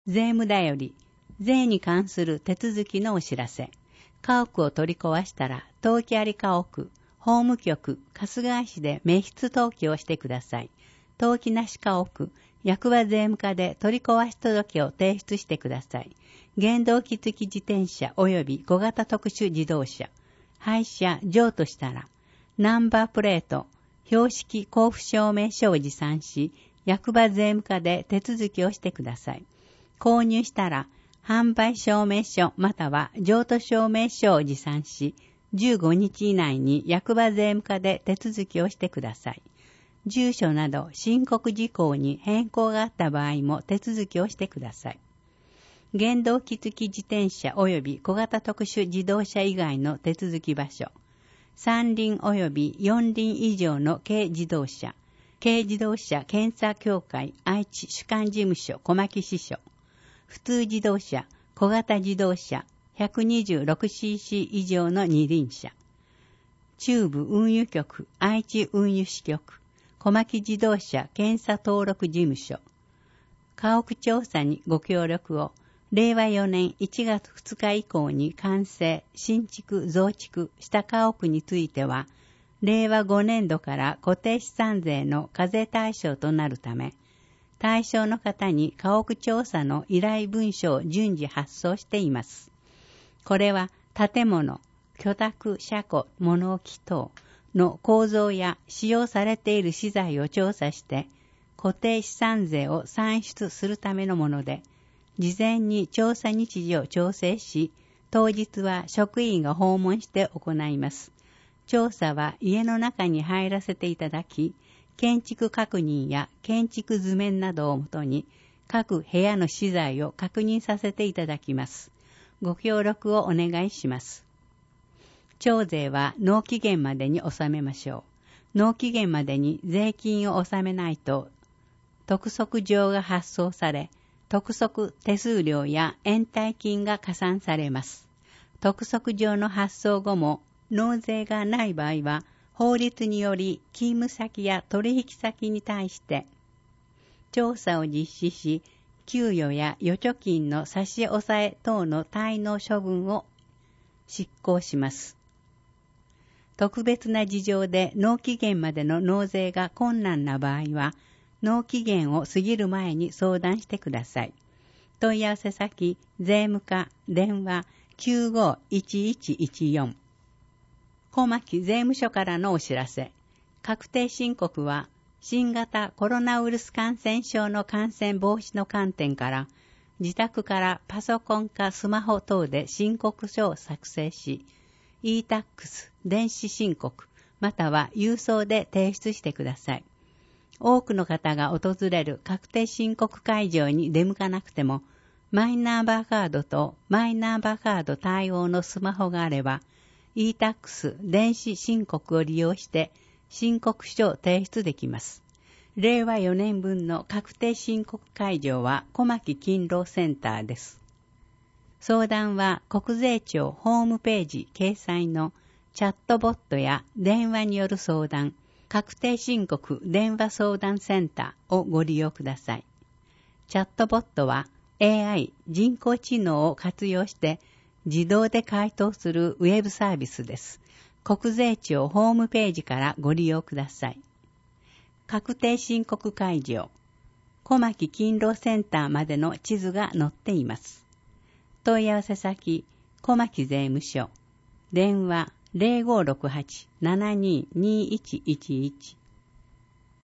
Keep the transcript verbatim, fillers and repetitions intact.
税務だより、税に関する手続きのお知らせ。家屋を取り壊したら、登記あり家屋、法務局、春日井市で滅失登記をしてください。登記なし家屋、役場税務課で取り壊し届を提出してください。原動機付き自転車及び小型特殊自動車、廃車譲渡したら、ナンバープレート、標識交付証明書を持参し、役場税務課で手続きをしてください。購入したら、販売証明書または譲渡証明書を持参し、じゅうごにち以内に役場税務課で手続きをしてください。住所など申告事項に変更があった場合も手続きをしてください。原動機付き自転車及び小型特殊自動車以外の手続き場所、三輪及び四輪以上の軽自動車、軽自動車検査協会愛知主管事務所小牧支所、普通自動車、小型自動車 ひゃくにじゅうろくシーシー 以上の二輪車、中部運輸局愛知運輸支局、小牧自動車検査登録事務所、家屋調査にご協力を、れいわよねんいちがつふつか以降に完成、新築、増築した家屋については、れいわごねんどから固定資産税の課税対象となるため、対象の方に家屋調査の依頼文書を順次発送しています。これは建物、居宅、車庫、物置等の構造や使用されている資材を調査して、固定資産税を算出するためのもので、事前に調査日時を調整し、当日は職員が訪問して行います。調査は家の中に入らせていただき、建築確認や建築図面などをもとに各部屋の資材を確認させていただきます。ご協力をお願いします。徴税は納期限までに納めましょう。納期限までに税金を納めないと、督促状が発送され、督促手数料や延滞金が加算されます。督促状の発送後も納税がない場合は、法律により勤務先や取引先に対して調査を実施し、給与や預貯金の差し押さえ等の滞納処分を執行します。特別な事情で納期限までの納税が困難な場合は、納期限を過ぎる前に相談してください。問い合わせ先、税務課、電話 きゅうごいちいちいちよん。小牧税務署からのお知らせ。確定申告は、新型コロナウイルス感染症の感染防止の観点から、自宅からパソコンかスマホ等で申告書を作成し、イータックス、電子申告、または郵送で提出してください。多くの方が訪れる確定申告会場に出向かなくても、マイナンバーカードとマイナンバーカード対応のスマホがあれば、イータックス 電子申告を利用して申告書を提出できます。れいわよねんぶんの確定申告会場は小牧勤労センターです。相談は国税庁ホームページ掲載のチャットボットや電話による相談、確定申告電話相談センターをご利用ください。チャットボットは エーアイ 人工知能を活用して自動で回答するウェブサービスです。国税庁ホームページからご利用ください。確定申告会場、小牧勤労センターまでの地図が載っています。問い合わせ先、小牧税務署、電話 ゼロごろくはち ななにーにーいちいちいち